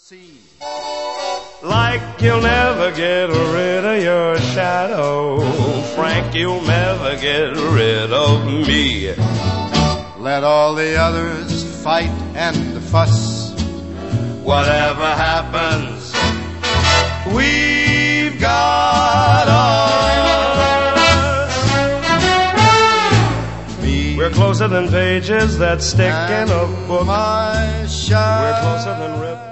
Like you'll never get rid of your shadow, Frank, you'll never get rid of me. Let all the others fight and fuss. Whatever happens, we've got us. We're closer than pages that stick in a book. My We're closer than river.